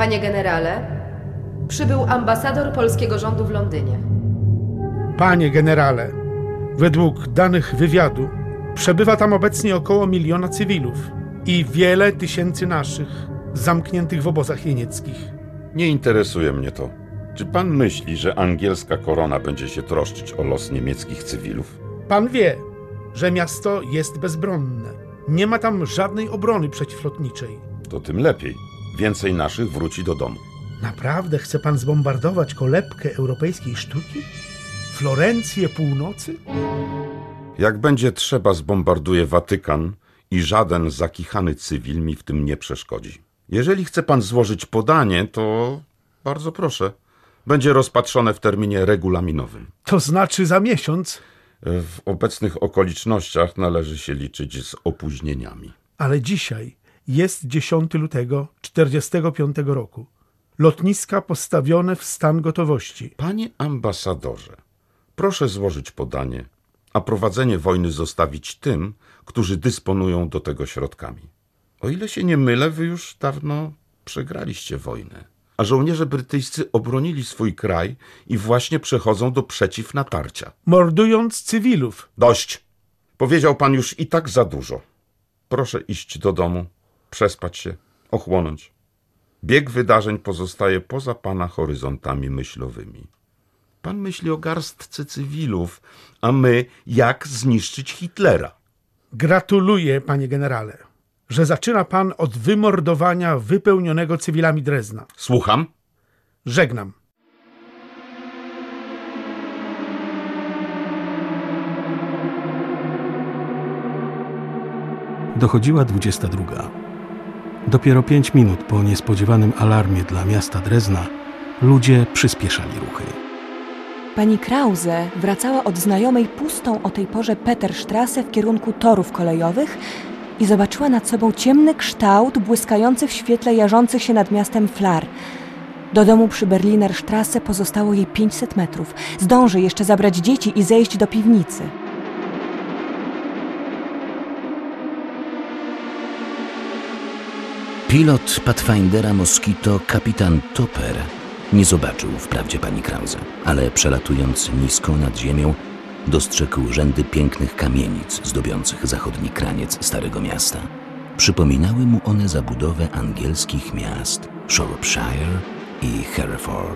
Panie generale, przybył ambasador polskiego rządu w Londynie. Panie generale, według danych wywiadu przebywa tam obecnie około 1 miliona cywilów i wiele tysięcy naszych zamkniętych w obozach jenieckich. Nie interesuje mnie to. Czy pan myśli, że angielska korona będzie się troszczyć o los niemieckich cywilów? Pan wie, że miasto jest bezbronne. Nie ma tam żadnej obrony przeciwlotniczej. To tym lepiej. Więcej naszych wróci do domu. Naprawdę chce pan zbombardować kolebkę europejskiej sztuki? Florencję północy? Jak będzie trzeba, zbombarduję Watykan i żaden zakichany cywil mi w tym nie przeszkodzi. Jeżeli chce pan złożyć podanie, to bardzo proszę. Będzie rozpatrzone w terminie regulaminowym. To znaczy za miesiąc? W obecnych okolicznościach należy się liczyć z opóźnieniami. Ale dzisiaj jest 10 lutego 1945 roku. Lotniska postawione w stan gotowości. Panie ambasadorze, proszę złożyć podanie, a prowadzenie wojny zostawić tym, którzy dysponują do tego środkami. O ile się nie mylę, wy już dawno przegraliście wojnę, a żołnierze brytyjscy obronili swój kraj i właśnie przechodzą do przeciwnatarcia. Mordując cywilów. Dość! Powiedział pan już i tak za dużo. Proszę iść do domu, przespać się, ochłonąć. Bieg wydarzeń pozostaje poza pana horyzontami myślowymi. Pan myśli o garstce cywilów, a my jak zniszczyć Hitlera. Gratuluję, panie generale, że zaczyna pan od wymordowania wypełnionego cywilami Drezna. Słucham? Żegnam. Dochodziła 22. Dopiero 5 minut po niespodziewanym alarmie dla miasta Drezna ludzie przyspieszali ruchy. Pani Krause wracała od znajomej pustą o tej porze Peterstrasse w kierunku torów kolejowych i zobaczyła nad sobą ciemny kształt błyskający w świetle jarzących się nad miastem flar. Do domu przy Berlinerstrasse pozostało jej 500 metrów. Zdąży jeszcze zabrać dzieci i zejść do piwnicy. Pilot Pathfindera Mosquito, kapitan Topper, nie zobaczył wprawdzie pani Krause, ale przelatując nisko nad ziemią, dostrzegł rzędy pięknych kamienic zdobiących zachodni kraniec Starego Miasta. Przypominały mu one zabudowę angielskich miast Shropshire i Hereford.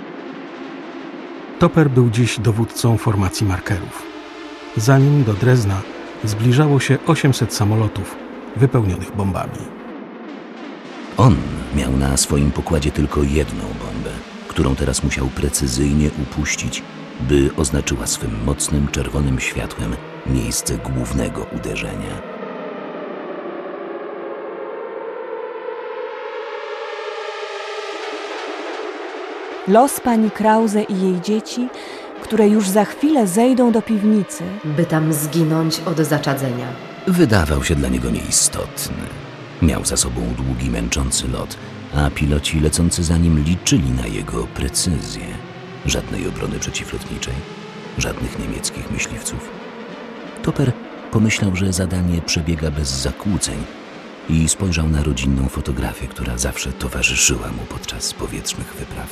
Topper był dziś dowódcą formacji markerów. Za nim do Drezna zbliżało się 800 samolotów wypełnionych bombami. On miał na swoim pokładzie tylko jedną bombę, którą teraz musiał precyzyjnie upuścić, by oznaczyła swym mocnym czerwonym światłem miejsce głównego uderzenia. Los pani Krause i jej dzieci, które już za chwilę zejdą do piwnicy, by tam zginąć od zaczadzenia. Wydawał się dla niego nieistotny. Miał za sobą długi, męczący lot, a piloci lecący za nim liczyli na jego precyzję. Żadnej obrony przeciwlotniczej, żadnych niemieckich myśliwców. Topper pomyślał, że zadanie przebiega bez zakłóceń i spojrzał na rodzinną fotografię, która zawsze towarzyszyła mu podczas powietrznych wypraw.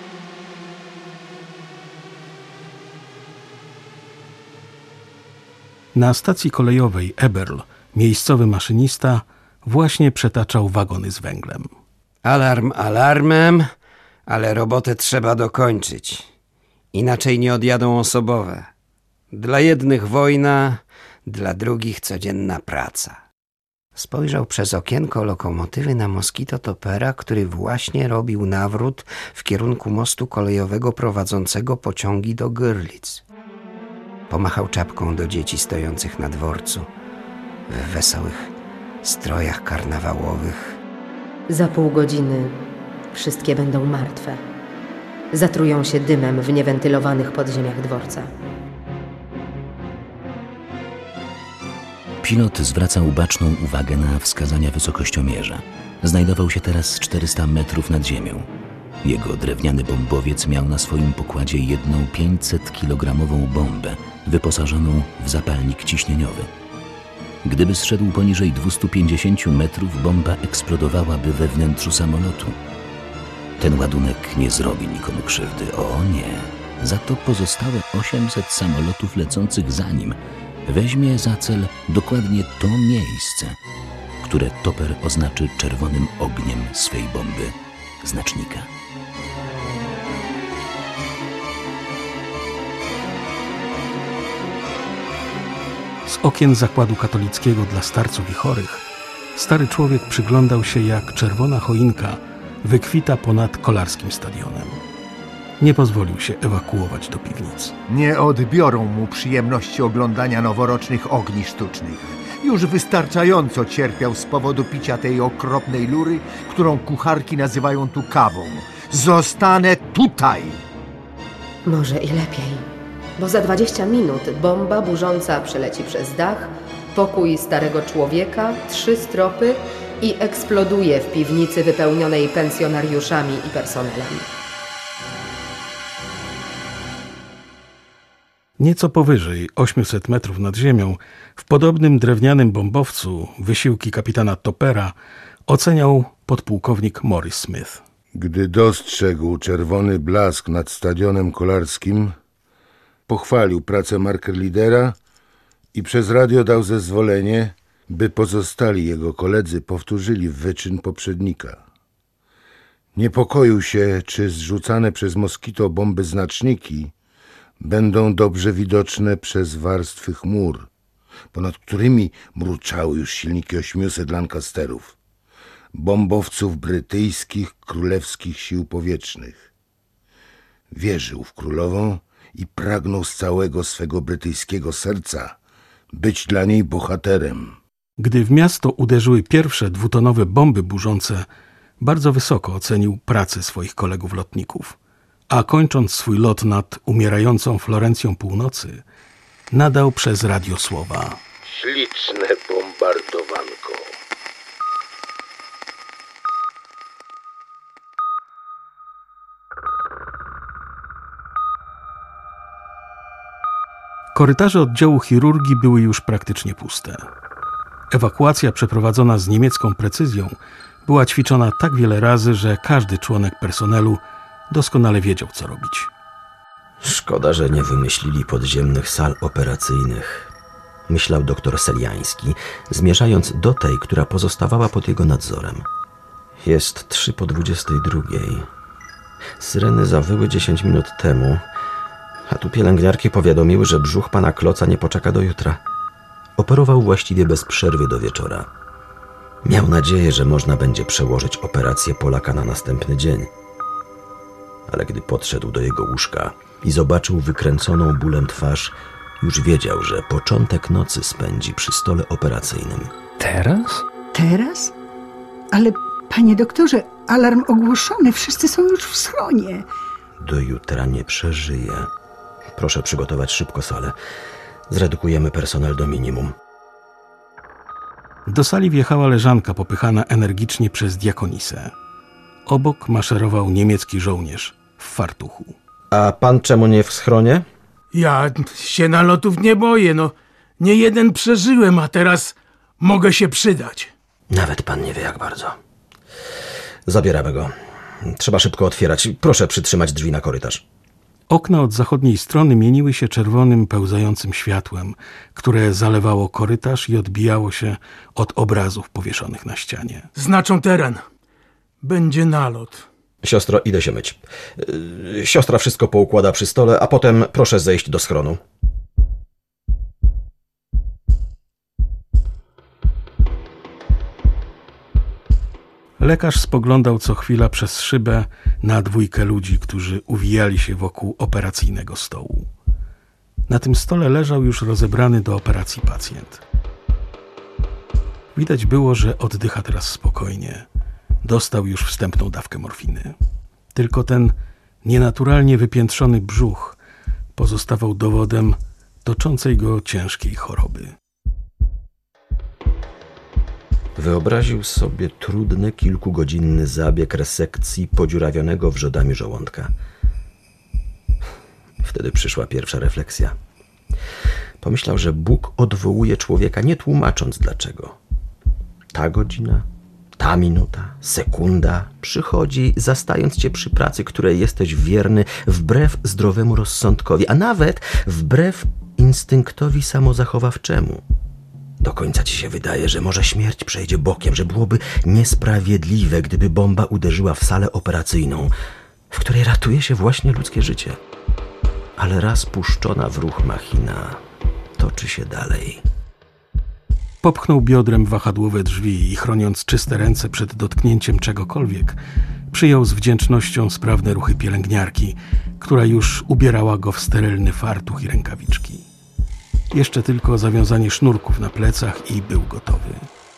Na stacji kolejowej Eberl miejscowy maszynista właśnie przetaczał wagony z węglem. Alarm alarmem, ale robotę trzeba dokończyć. Inaczej nie odjadą osobowe. Dla jednych wojna, dla drugich codzienna praca. Spojrzał przez okienko lokomotywy na Mosquito Toppera, który właśnie robił nawrót w kierunku mostu kolejowego prowadzącego pociągi do Görlitz. Pomachał czapką do dzieci stojących na dworcu w wesołych strojach karnawałowych. Za pół godziny wszystkie będą martwe. Zatrują się dymem w niewentylowanych podziemiach dworca. Pilot zwracał baczną uwagę na wskazania wysokościomierza. Znajdował się teraz 400 metrów nad ziemią. Jego drewniany bombowiec miał na swoim pokładzie jedną 500-kilogramową bombę wyposażoną w zapalnik ciśnieniowy. Gdyby zszedł poniżej 250 metrów, bomba eksplodowałaby we wnętrzu samolotu. Ten ładunek nie zrobi nikomu krzywdy. O nie. Za to pozostałe 800 samolotów lecących za nim weźmie za cel dokładnie to miejsce, które Topper oznaczy czerwonym ogniem swej bomby znacznika. Z okien zakładu katolickiego dla starców i chorych stary człowiek przyglądał się, jak czerwona choinka wykwita ponad Kolarskim stadionem. Nie pozwolił się ewakuować do piwnic. Nie odbiorą mu przyjemności oglądania noworocznych ogni sztucznych. Już wystarczająco cierpiał z powodu picia tej okropnej lury, którą kucharki nazywają tu kawą. Zostanę tutaj! Może i lepiej, bo za 20 minut bomba burząca przeleci przez dach, pokój starego człowieka, 3 stropy i eksploduje w piwnicy wypełnionej pensjonariuszami i personelem. Nieco powyżej 800 metrów nad ziemią, w podobnym drewnianym bombowcu wysiłki kapitana Toppera oceniał podpułkownik Morris Smith. Gdy dostrzegł czerwony blask nad stadionem Kolarskim, pochwalił pracę markerleadera i przez radio dał zezwolenie, by pozostali jego koledzy powtórzyli wyczyn poprzednika. Niepokoił się, czy zrzucane przez Moskito bomby znaczniki będą dobrze widoczne przez warstwy chmur, ponad którymi mruczały już silniki 800 Lancasterów, bombowców brytyjskich królewskich sił powietrznych. Wierzył w królową i pragnął z całego swego brytyjskiego serca być dla niej bohaterem. Gdy w miasto uderzyły pierwsze 2-tonowe bomby burzące, bardzo wysoko ocenił pracę swoich kolegów lotników, a kończąc swój lot nad umierającą Florencją Północy, nadał przez radio słowa: Śliczne bombardowanko. Korytarze oddziału chirurgii były już praktycznie puste. Ewakuacja przeprowadzona z niemiecką precyzją była ćwiczona tak wiele razy, że każdy członek personelu doskonale wiedział, co robić. Szkoda, że nie wymyślili podziemnych sal operacyjnych, myślał doktor Seliański, zmierzając do tej, która pozostawała pod jego nadzorem. Jest 3:22. Syreny zawyły 10 minut temu, a tu pielęgniarki powiadomiły, że brzuch pana Kloca nie poczeka do jutra. Operował właściwie bez przerwy do wieczora. Miał nadzieję, że można będzie przełożyć operację Polaka na następny dzień. Ale gdy podszedł do jego łóżka i zobaczył wykręconą bólem twarz, już wiedział, że początek nocy spędzi przy stole operacyjnym. Teraz? Teraz? Ale, panie doktorze, alarm ogłoszony, wszyscy są już w schronie. Do jutra nie przeżyje. Proszę przygotować szybko salę. Zredukujemy personel do minimum. Do sali wjechała leżanka popychana energicznie przez diakonisę. Obok maszerował niemiecki żołnierz w fartuchu. A pan czemu nie w schronie? Ja się nalotów nie boję, nie jeden przeżyłem, a teraz mogę się przydać. Nawet pan nie wie jak bardzo. Zabieramy go. Trzeba szybko otwierać. Proszę przytrzymać drzwi na korytarz. Okna od zachodniej strony mieniły się czerwonym, pełzającym światłem, które zalewało korytarz i odbijało się od obrazów powieszonych na ścianie. Znaczą teren. Będzie nalot. Siostro, idę się myć. Siostra wszystko poukłada przy stole, a potem proszę zejść do schronu. Lekarz spoglądał co chwila przez szybę na 2 ludzi, którzy uwijali się wokół operacyjnego stołu. Na tym stole leżał już rozebrany do operacji pacjent. Widać było, że oddycha teraz spokojnie. Dostał już wstępną dawkę morfiny. Tylko ten nienaturalnie wypiętrzony brzuch pozostawał dowodem toczącej go ciężkiej choroby. Wyobraził sobie trudny, kilkugodzinny zabieg resekcji podziurawionego wrzodami żołądka. Wtedy przyszła pierwsza refleksja. Pomyślał, że Bóg odwołuje człowieka, nie tłumacząc dlaczego. Ta godzina, Ta minuta, sekunda przychodzi, zastając cię przy pracy, której jesteś wierny wbrew zdrowemu rozsądkowi, a nawet wbrew instynktowi samozachowawczemu. Do końca ci się wydaje, że może śmierć przejdzie bokiem, że byłoby niesprawiedliwe, gdyby bomba uderzyła w salę operacyjną, w której ratuje się właśnie ludzkie życie. Ale raz puszczona w ruch machina toczy się dalej. Popchnął biodrem wahadłowe drzwi i chroniąc czyste ręce przed dotknięciem czegokolwiek, przyjął z wdzięcznością sprawne ruchy pielęgniarki, która już ubierała go w sterylny fartuch i rękawiczki. Jeszcze tylko zawiązanie sznurków na plecach i był gotowy.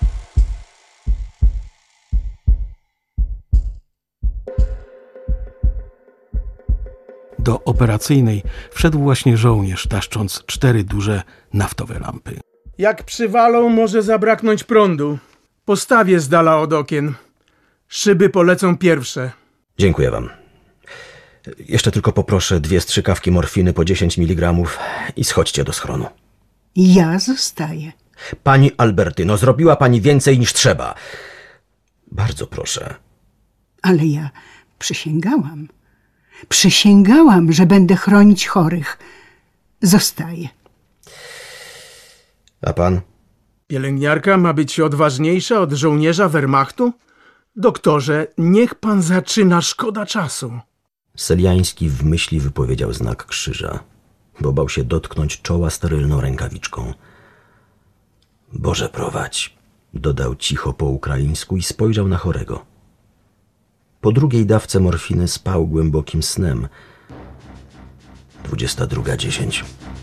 Do operacyjnej wszedł właśnie żołnierz, taszcząc 4 duże naftowe lampy. Jak przywalą, może zabraknąć prądu. Postawię z dala od okien. Szyby polecą pierwsze. Dziękuję wam. Jeszcze tylko poproszę 2 strzykawki morfiny po 10 mg i schodźcie do schronu. Ja zostaję. Pani Albertyno, zrobiła pani więcej niż trzeba. Bardzo proszę. Ale ja przysięgałam. Przysięgałam, że będę chronić chorych. Zostaję. A pan? Pielęgniarka ma być odważniejsza od żołnierza Wehrmachtu? Doktorze, niech pan zaczyna, szkoda czasu. Seliański w myśli wypowiedział znak krzyża, bo bał się dotknąć czoła sterylną rękawiczką. Boże prowadź, dodał cicho po ukraińsku i spojrzał na chorego. Po drugiej dawce morfiny spał głębokim snem. 22:10.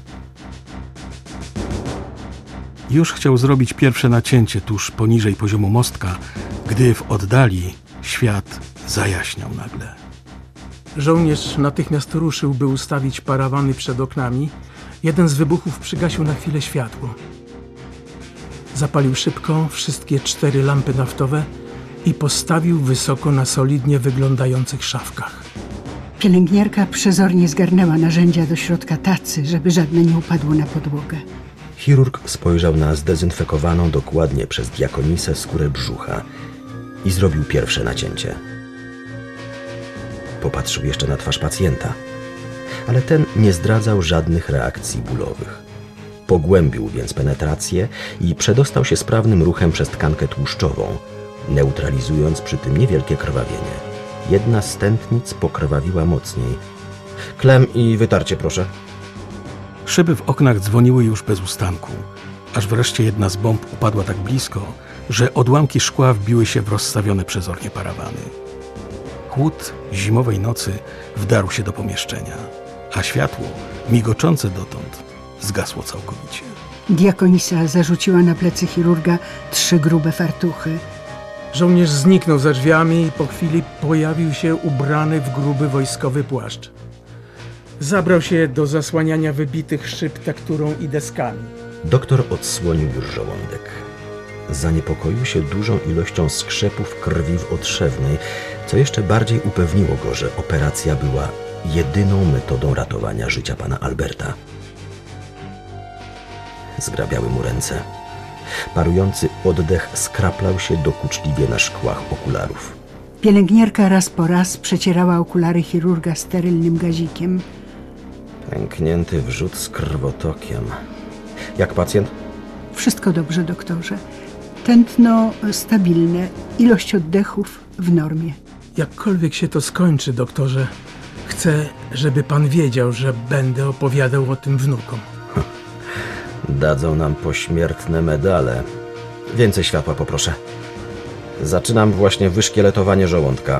Już chciał zrobić pierwsze nacięcie tuż poniżej poziomu mostka, gdy w oddali świat zajaśniał nagle. Żołnierz natychmiast ruszył, by ustawić parawany przed oknami. Jeden z wybuchów przygasił na chwilę światło. Zapalił szybko wszystkie 4 lampy naftowe i postawił wysoko na solidnie wyglądających szafkach. Pielęgniarka przezornie zgarnęła narzędzia do środka tacy, żeby żadne nie upadło na podłogę. Chirurg spojrzał na zdezynfekowaną dokładnie przez diakonisę skórę brzucha i zrobił pierwsze nacięcie. Popatrzył jeszcze na twarz pacjenta, ale ten nie zdradzał żadnych reakcji bólowych. Pogłębił więc penetrację i przedostał się sprawnym ruchem przez tkankę tłuszczową, neutralizując przy tym niewielkie krwawienie. Jedna z tętnic pokrwawiła mocniej. Klem i wytarcie, proszę. Szyby w oknach dzwoniły już bez ustanku, aż wreszcie jedna z bomb upadła tak blisko, że odłamki szkła wbiły się w rozstawione przezornie parawany. Chłód zimowej nocy wdarł się do pomieszczenia, a światło, migoczące dotąd, zgasło całkowicie. Diakonisa zarzuciła na plecy chirurga 3 grube fartuchy. Żołnierz zniknął za drzwiami i po chwili pojawił się ubrany w gruby wojskowy płaszcz. Zabrał się do zasłaniania wybitych szyb tekturą i deskami. Doktor odsłonił już żołądek. Zaniepokoił się dużą ilością skrzepów krwi w otrzewnej, co jeszcze bardziej upewniło go, że operacja była jedyną metodą ratowania życia pana Alberta. Zgrabiały mu ręce. Parujący oddech skraplał się dokuczliwie na szkłach okularów. Pielęgniarka raz po raz przecierała okulary chirurga sterylnym gazikiem. Pęknięty wrzód z krwotokiem. Jak pacjent? Wszystko dobrze, doktorze. Tętno stabilne, ilość oddechów w normie. Jakkolwiek się to skończy, doktorze, chcę, żeby pan wiedział, że będę opowiadał o tym wnukom. Dadzą nam pośmiertne medale. Więcej światła poproszę. Zaczynam właśnie wyszkieletowanie żołądka.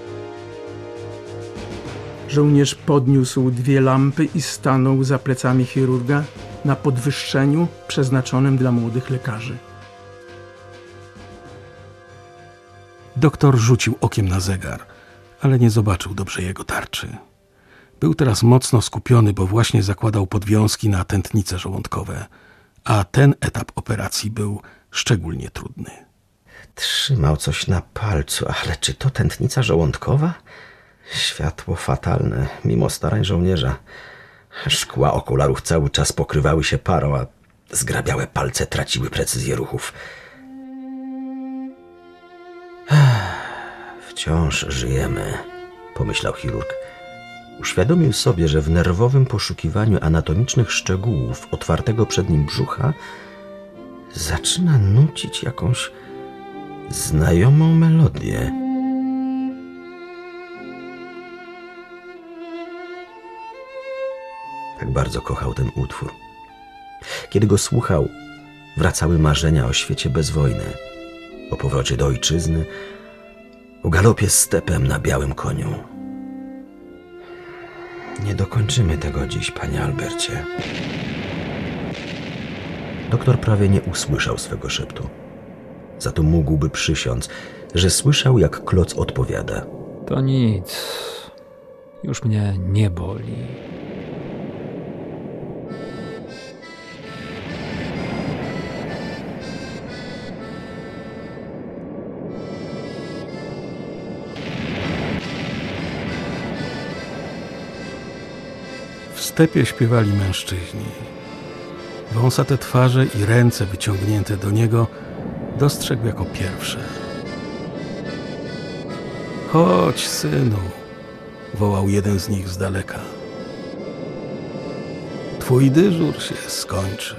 Żołnierz podniósł 2 lampy i stanął za plecami chirurga na podwyższeniu przeznaczonym dla młodych lekarzy. Doktor rzucił okiem na zegar, ale nie zobaczył dobrze jego tarczy. Był teraz mocno skupiony, bo właśnie zakładał podwiązki na tętnice żołądkowe, a ten etap operacji był szczególnie trudny. Trzymał coś na palcu, ale czy to tętnica żołądkowa? Światło fatalne, mimo starań żołnierza. Szkła okularów cały czas pokrywały się parą, a zgrabiałe palce traciły precyzję ruchów. Wciąż żyjemy, pomyślał chirurg. Uświadomił sobie, że w nerwowym poszukiwaniu anatomicznych szczegółów otwartego przed nim brzucha zaczyna nucić jakąś znajomą melodię. Tak bardzo kochał ten utwór. Kiedy go słuchał, wracały marzenia o świecie bez wojny, o powrocie do ojczyzny, o galopie stepem na białym koniu. Nie dokończymy tego dziś, panie Albercie. Doktor prawie nie usłyszał swego szeptu. Za to mógłby przysiąc, że słyszał, jak kloc odpowiada. To nic. Już mnie nie boli. W stepie śpiewali mężczyźni. Wąsate twarze i ręce wyciągnięte do niego dostrzegł jako pierwsze. Chodź, synu, wołał jeden z nich z daleka. Twój dyżur się skończył.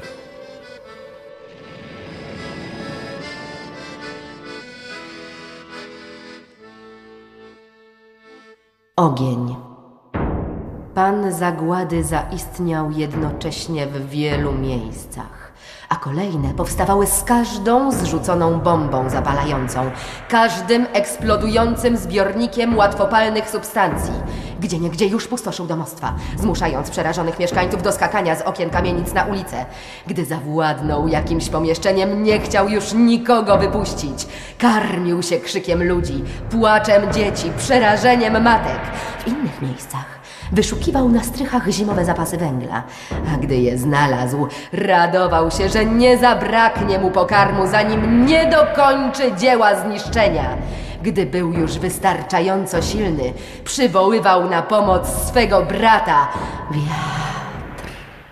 Ogień. Pan zagłady zaistniał jednocześnie w wielu miejscach, a kolejne powstawały z każdą zrzuconą bombą zapalającą, każdym eksplodującym zbiornikiem łatwopalnych substancji. Gdzieniegdzie już pustoszył domostwa, zmuszając przerażonych mieszkańców do skakania z okien kamienic na ulicę. Gdy zawładnął jakimś pomieszczeniem, nie chciał już nikogo wypuścić. Karmił się krzykiem ludzi, płaczem dzieci, przerażeniem matek. W innych miejscach wyszukiwał na strychach zimowe zapasy węgla, a gdy je znalazł, radował się, że nie zabraknie mu pokarmu, zanim nie dokończy dzieła zniszczenia. Gdy był już wystarczająco silny, przywoływał na pomoc swego brata, wiatr.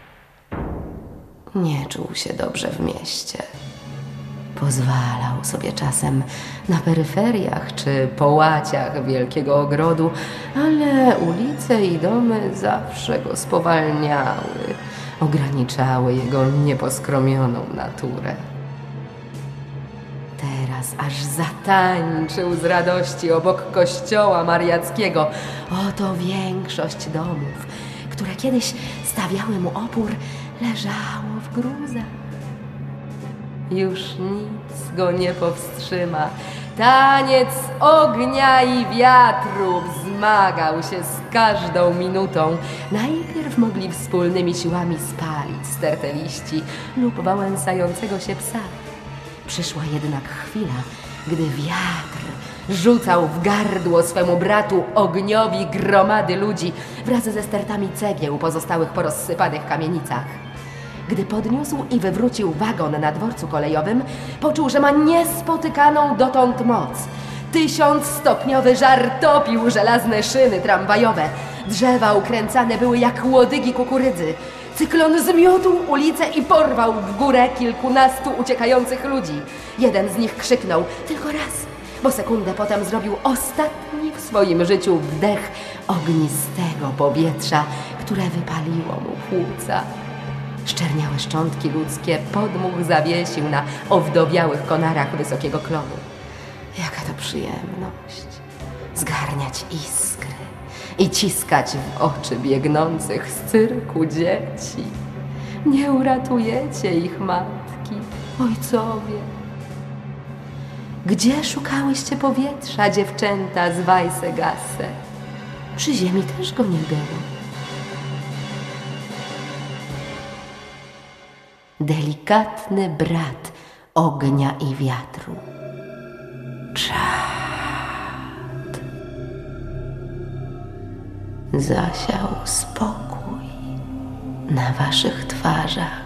Nie czuł się dobrze w mieście. Pozwalał sobie czasem na peryferiach czy połaciach wielkiego ogrodu, ale ulice i domy zawsze go spowalniały, ograniczały jego nieposkromioną naturę. Teraz aż zatańczył z radości obok kościoła mariackiego. Oto większość domów, które kiedyś stawiały mu opór, leżało w gruzach. Już nic go nie powstrzyma. Taniec ognia i wiatru wzmagał się z każdą minutą. Najpierw mogli wspólnymi siłami spalić stertę liści lub wałęsającego się psa. Przyszła jednak chwila, gdy wiatr rzucał w gardło swemu bratu ogniowi gromady ludzi wraz ze stertami cegieł pozostałych po rozsypanych kamienicach. Gdy podniósł i wywrócił wagon na dworcu kolejowym, poczuł, że ma niespotykaną dotąd moc. 1000-stopniowy żar topił żelazne szyny tramwajowe. Drzewa ukręcane były jak łodygi kukurydzy. Cyklon zmiótł ulicę i porwał w górę kilkunastu uciekających ludzi. Jeden z nich krzyknął tylko raz, bo sekundę potem zrobił ostatni w swoim życiu wdech ognistego powietrza, które wypaliło mu płuca. Szczerniałe szczątki ludzkie podmuch zawiesił na owdowiałych konarach wysokiego klonu. Jaka to przyjemność zgarniać iskry i ciskać w oczy biegnących z cyrku dzieci. Nie uratujecie ich matki, ojcowie. Gdzie szukałyście powietrza, dziewczęta z Weissegasse? Przy ziemi też go nie było. Delikatny brat ognia i wiatru. Czad. Zasiał spokój na waszych twarzach.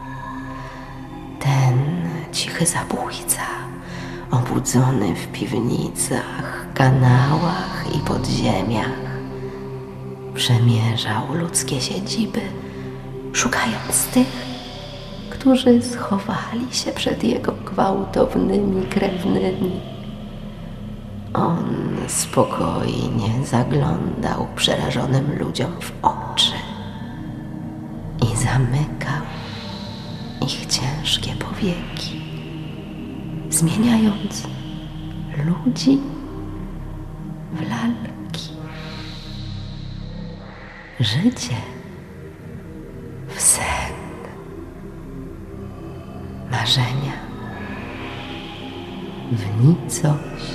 Ten cichy zabójca, obudzony w piwnicach, kanałach i podziemiach, przemierzał ludzkie siedziby, szukając tych, którzy schowali się przed jego gwałtownymi krewnymi. On spokojnie zaglądał przerażonym ludziom w oczy i zamykał ich ciężkie powieki, zmieniając ludzi w lalki. Życie w sen, marzenia w nicość.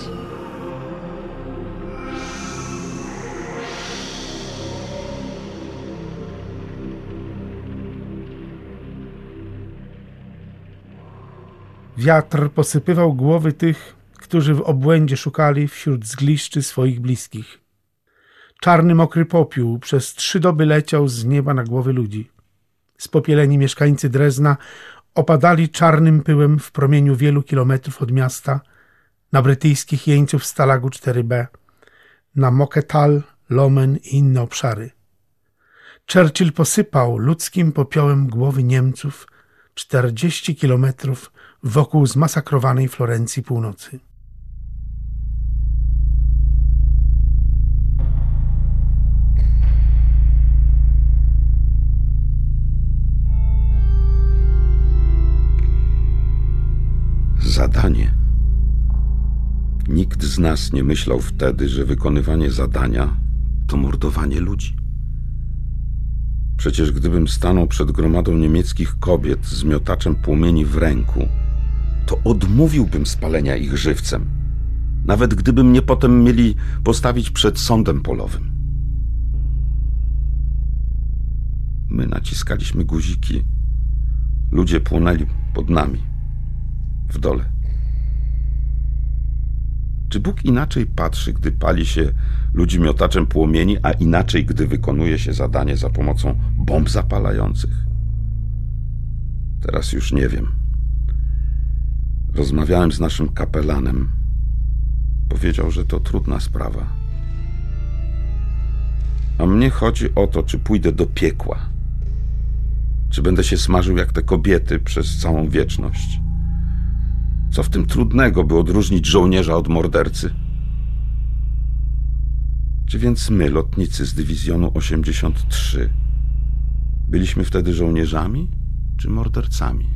Wiatr posypywał głowy tych, którzy w obłędzie szukali wśród zgliszczy swoich bliskich. Czarny, mokry popiół przez 3 doby leciał z nieba na głowy ludzi. Spopieleni mieszkańcy Drezna opadali czarnym pyłem w promieniu wielu kilometrów od miasta, na brytyjskich jeńców Stalagu 4B, na Moketal, Lomen i inne obszary. Churchill posypał ludzkim popiołem głowy Niemców 40 kilometrów wokół zmasakrowanej Florencji północy. Zadanie. Nikt z nas nie myślał wtedy, że wykonywanie zadania to mordowanie ludzi. Przecież gdybym stanął przed gromadą niemieckich kobiet z miotaczem płomieni w ręku, to odmówiłbym spalenia ich żywcem, nawet gdyby mnie potem mieli postawić przed sądem polowym. My naciskaliśmy guziki. Ludzie płonęli pod nami, w dole. Czy Bóg inaczej patrzy, gdy pali się ludzi miotaczem płomieni, a inaczej, gdy wykonuje się zadanie za pomocą bomb zapalających? Teraz już nie wiem. Rozmawiałem z naszym kapelanem. Powiedział, że to trudna sprawa. A mnie chodzi o to, czy pójdę do piekła. Czy będę się smażył jak te kobiety przez całą wieczność. Co w tym trudnego, by odróżnić żołnierza od mordercy? Czy więc my, lotnicy z dywizjonu 83, byliśmy wtedy żołnierzami czy mordercami?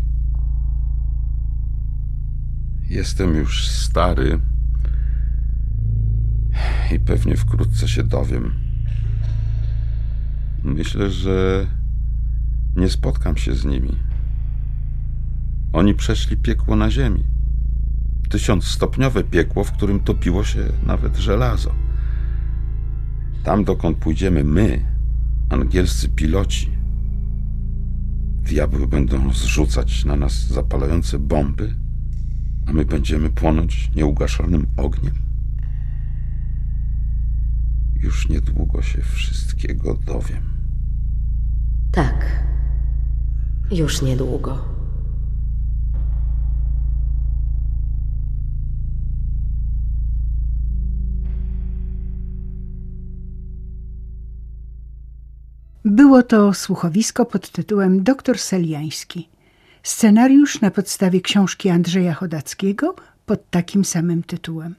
Jestem już stary i pewnie wkrótce się dowiem. Myślę, że nie spotkam się z nimi. Oni przeszli piekło na ziemi. 1000-stopniowe piekło, w którym topiło się nawet żelazo. Tam, dokąd pójdziemy my, angielscy piloci, diabły będą zrzucać na nas zapalające bomby, a my będziemy płonąć nieugaszonym ogniem. Już niedługo się wszystkiego dowiem. Tak, już niedługo. Było to słuchowisko pod tytułem Doktor Seliański. Scenariusz na podstawie książki Andrzeja Chodackiego pod takim samym tytułem.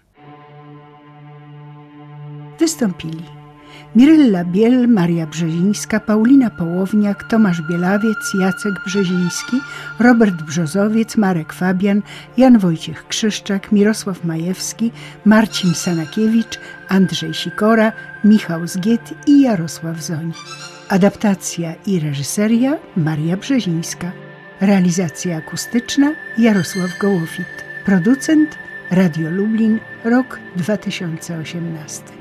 Wystąpili Mirella Biel, Maria Brzezińska, Paulina Połowniak, Tomasz Bielawiec, Jacek Brzeziński, Robert Brzozowiec, Marek Fabian, Jan Wojciech Krzyszczak, Mirosław Majewski, Marcin Sanakiewicz, Andrzej Sikora, Michał Zgiet i Jarosław Zoń. Adaptacja i reżyseria Maria Brzezińska. Realizacja akustyczna Jarosław Gołofit. Producent Radio Lublin, rok 2018.